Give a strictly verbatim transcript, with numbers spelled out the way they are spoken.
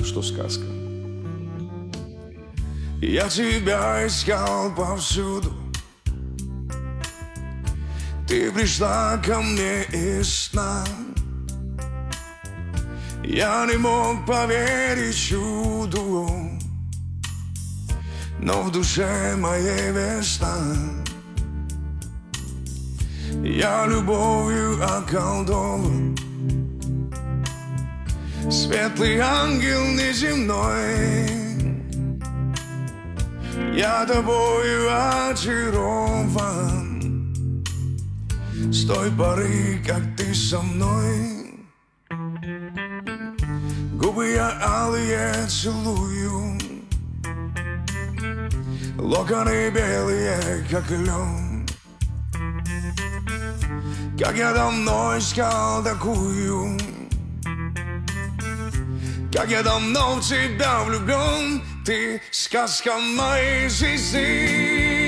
что сказка. Я тебя искал повсюду, ты пришла ко мне из сна. Я не мог поверить чуду, но в душе моей весна. Я любовью околдован, светлый ангел неземной. Я тобою очарован с той поры, как ты со мной. Губы я алые целую, локоны белые, как лен. Как я давно искал такую, как я давно в тебя влюблен. Ты сказка моей жизни.